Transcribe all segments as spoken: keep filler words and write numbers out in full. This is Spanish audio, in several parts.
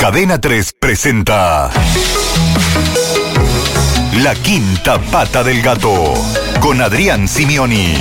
Cadena tres presenta La Quinta Pata del Gato con Adrián Simioni.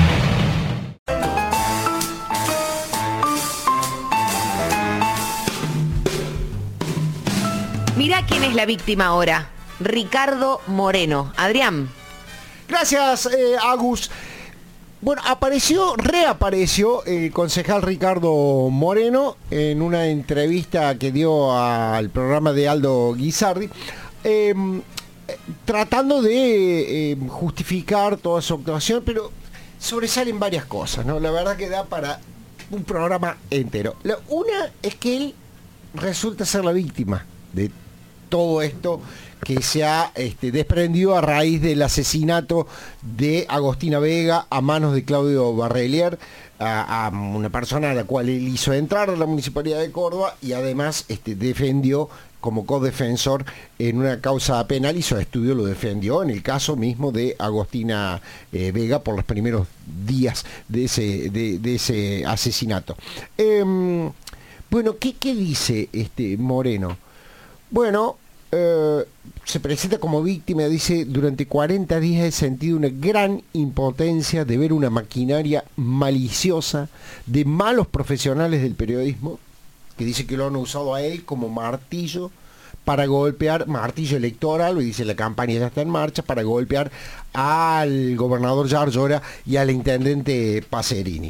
Mirá quién es la víctima ahora. Ricardo Moreno. Adrián. Gracias, eh, Agus. Bueno, apareció, reapareció el concejal Ricardo Moreno en una entrevista que dio al programa de Aldo Guisardi, eh, tratando de eh, justificar toda su actuación, pero sobresalen varias cosas, ¿no? La verdad que da para un programa entero. La, una es que él resulta ser la víctima de todo esto que se ha este, desprendido a raíz del asesinato de Agostina Vega a manos de Claudio Barrelier, a, a una persona a la cual él hizo entrar a la Municipalidad de Córdoba y además este, defendió como codefensor en una causa penal, hizo estudio, lo defendió en el caso mismo de Agostina eh, Vega por los primeros días de ese, de, de ese asesinato. Eh, bueno, ¿qué, qué dice este Moreno? Bueno, eh, se presenta como víctima, dice, durante cuarenta días he sentido una gran impotencia de ver una maquinaria maliciosa de malos profesionales del periodismo, que dice que lo han usado a él como martillo para golpear, martillo electoral, y dice la campaña ya está en marcha, para golpear al gobernador Yarlora y al intendente Pacerini.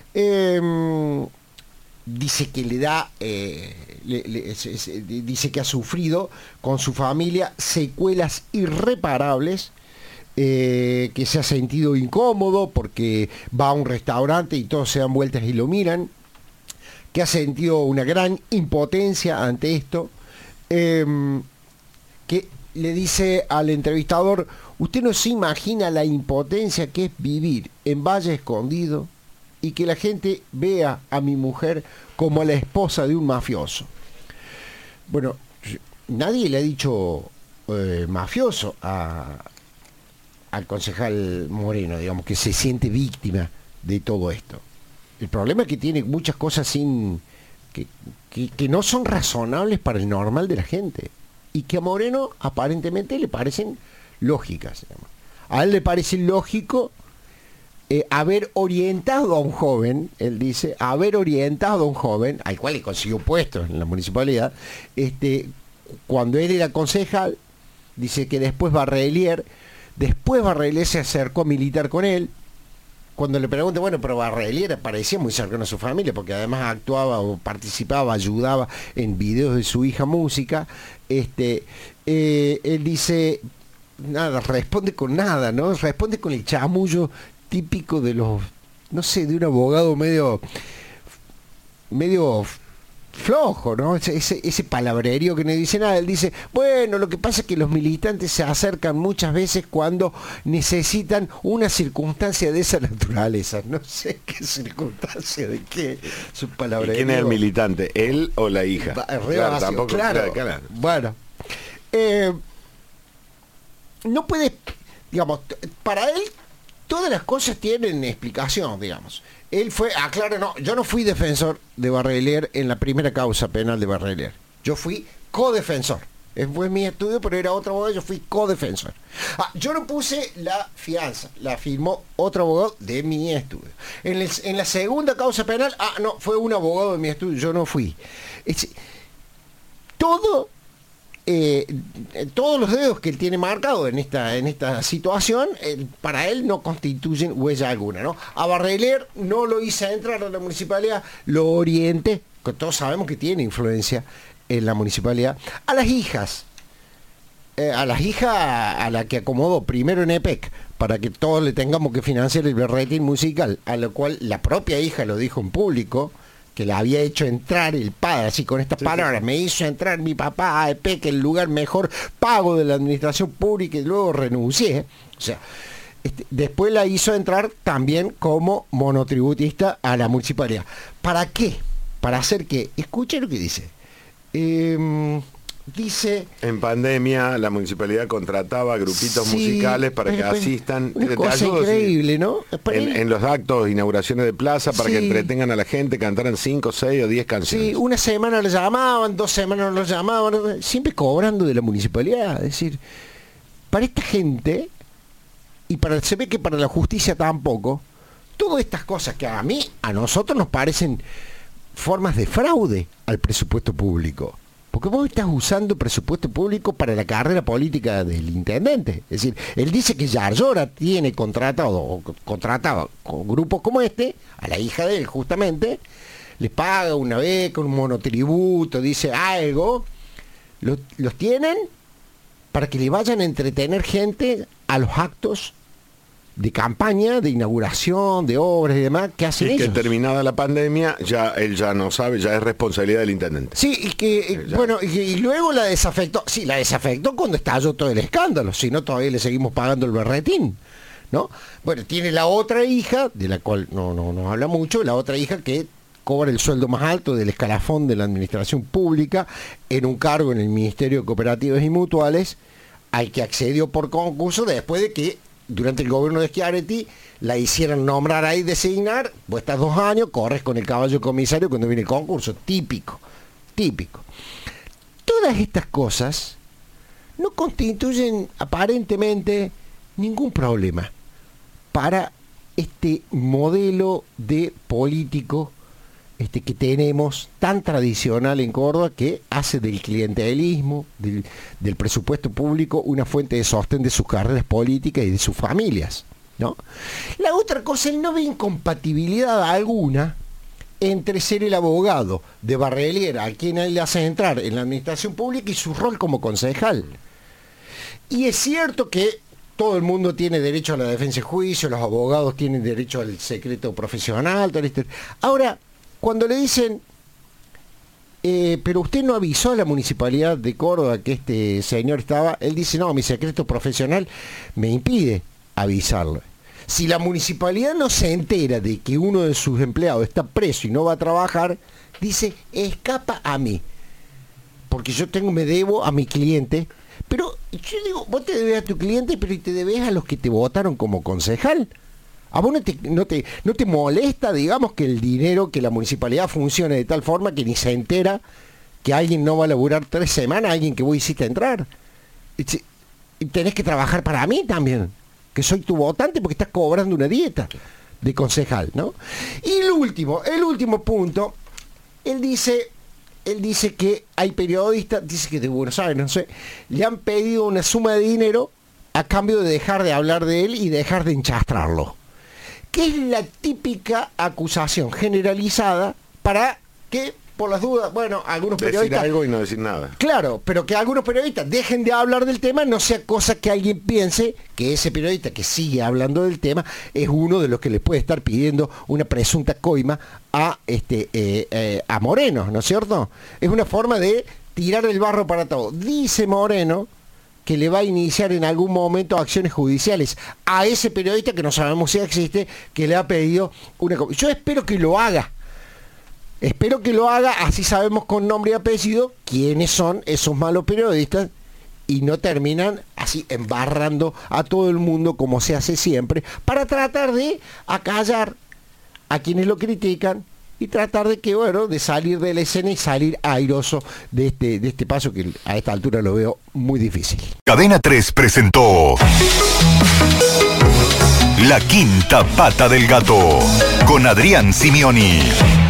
Eh, dice que le da, eh, le, le, se, se, dice que ha sufrido con su familia secuelas irreparables, eh, que se ha sentido incómodo porque va a un restaurante y todos se dan vueltas y lo miran, que ha sentido una gran impotencia ante esto, eh, que le dice al entrevistador, usted no se imagina la impotencia que es vivir en Valle Escondido y que la gente vea a mi mujer como a la esposa de un mafioso. Bueno, nadie le ha dicho eh, mafioso a, al concejal Moreno, digamos, que se siente víctima de todo esto. El problema es que tiene muchas cosas sin que, que, que no son razonables para el normal de la gente y que a Moreno aparentemente le parecen lógicas, digamos. A él le parece lógico Eh, haber orientado a un joven, él dice, haber orientado a un joven, al cual le consiguió puestos en la municipalidad, este, cuando él era concejal, dice que después Barrelier, después Barrelier se acercó a militar con él, cuando le pregunté, bueno, pero Barrelier parecía muy cercano a su familia, porque además actuaba o participaba, ayudaba en videos de su hija música, este, eh, él dice, nada, responde con nada, ¿no? Responde con el chamullo típico de los, no sé, de un abogado medio medio flojo, ¿no? Ese, ese, ese palabrerío que no dice nada. Él dice, bueno, lo que pasa es que los militantes se acercan muchas veces cuando necesitan una circunstancia de esa naturaleza. No sé qué circunstancia, de qué, su palabrerío. ¿Quién es el militante? ¿Él o la hija? Va, re claro, vacío, tampoco, claro, claro, claro. Bueno, eh, no puede, digamos, para él todas las cosas tienen explicación, digamos. Él fue, aclaro, no, yo no fui defensor de Barrelier en la primera causa penal de Barrelier. Yo fui codefensor. Fue mi estudio, pero era otro abogado, yo fui codefensor. Ah, yo no puse la fianza, la firmó otro abogado de mi estudio. En, el, en la segunda causa penal, ah, no, fue un abogado de mi estudio, yo no fui. Es, todo... Eh, todos los dedos que él tiene marcado en esta, en esta situación, eh, para él no constituyen huella alguna, ¿no? A Barrelier no lo hice entrar a la municipalidad, lo orienté, que todos sabemos que tiene influencia en la municipalidad. A las hijas, eh, a las hijas a, a la que acomodó primero en E P E C, para que todos le tengamos que financiar el berretín musical, a lo cual la propia hija lo dijo en público, que la había hecho entrar el padre, así con estas sí, palabras, sí. Me hizo entrar mi papá a E P E C, el lugar mejor pago de la administración pública, y luego renuncié. O sea, este, después la hizo entrar también como monotributista a la municipalidad. ¿Para qué? ¿Para hacer qué? Escuchen lo que dice. Eh, dice... En pandemia la municipalidad contrataba grupitos Sí, musicales para que pero- pero- asistan. Una Te cosa ayudo, sí. increíble, ¿no? Para En, él- en los actos, inauguraciones de plaza, para Sí. que entretengan a la gente, cantaran cinco, seis o diez canciones. Sí, una semana lo llamaban, dos semanas lo llamaban, siempre cobrando de la municipalidad. Es decir, para esta gente, y para se ve que para la justicia tampoco, todas estas cosas que a mí, a nosotros nos parecen formas de fraude al presupuesto público. Porque vos estás usando presupuesto público para la carrera política del intendente. Es decir, él dice que Yarlora tiene contratado, o contratado con grupos como este, a la hija de él justamente, les paga una beca, un monotributo, dice algo, lo- los tienen para que le vayan a entretener gente a los actos de campaña, de inauguración, de obras y demás, que hacen Y que ellos. terminada la pandemia, ya él ya no sabe, ya es responsabilidad del intendente. Sí, y que, eh, ya. bueno, y, y luego la desafectó, sí, la desafectó cuando estalló todo el escándalo, si no todavía le seguimos pagando el berretín, ¿no? Bueno, tiene la otra hija, de la cual no, no, no habla mucho, la otra hija que cobra el sueldo más alto del escalafón de la administración pública en un cargo en el Ministerio de Cooperativas y Mutuales, al que accedió por concurso después de que durante el gobierno de Schiaretti la hicieran nombrar ahí, designar, vos estás dos años, corres con el caballo comisario cuando viene el concurso, típico, típico. Todas estas cosas no constituyen aparentemente ningún problema para este modelo de político este, que tenemos tan tradicional en Córdoba, que hace del clientelismo, del, del presupuesto público, una fuente de sostén de sus carreras políticas y de sus familias, ¿no? La otra cosa, él no ve incompatibilidad alguna entre ser el abogado de Barreliera, a quien él le hace entrar en la administración pública, y su rol como concejal. Y es cierto que todo el mundo tiene derecho a la defensa y juicio, los abogados tienen derecho al secreto profesional, todo esto. Ahora, cuando le dicen, eh, pero usted no avisó a la municipalidad de Córdoba que este señor estaba, él dice, no, mi secreto profesional me impide avisarlo. Si la municipalidad no se entera de que uno de sus empleados está preso y no va a trabajar, dice, escapa a mí, porque yo tengo, me debo a mi cliente. Pero yo digo, vos te debes a tu cliente, pero te debes a los que te votaron como concejal. ¿A vos no te, no, te, no te molesta, digamos, que el dinero, que la municipalidad funcione de tal forma que ni se entera que alguien no va a laburar tres semanas, alguien que vos hiciste entrar? Y si- y tenés que trabajar para mí también, que soy tu votante, porque estás cobrando una dieta de concejal, ¿no? Y el último, el último punto, él dice... Él dice que hay periodistas, dice que de Buenos Aires, no sé, le han pedido una suma de dinero a cambio de dejar de hablar de él y dejar de enchastrarlo. Que es la típica acusación generalizada para que, por las dudas, bueno, algunos Decir periodistas... algo y no decir nada. Claro, pero que algunos periodistas dejen de hablar del tema, no sea cosa que alguien piense que ese periodista que sigue hablando del tema es uno de los que le puede estar pidiendo una presunta coima a este eh, eh, a Moreno, ¿no es cierto? Es una forma de tirar el barro para todo. Dice Moreno que le va a iniciar en algún momento acciones judiciales a ese periodista, que no sabemos si existe, que le ha pedido una coima. Yo espero que lo haga. Espero que lo haga, así sabemos con nombre y apellido quiénes son esos malos periodistas y no terminan así embarrando a todo el mundo como se hace siempre, para tratar de acallar a quienes lo critican y tratar de que, bueno, de salir de la escena y salir airoso de este, de este paso que a esta altura lo veo muy difícil. Cadena tres presentó La Quinta Pata del Gato con Adrián Simioni.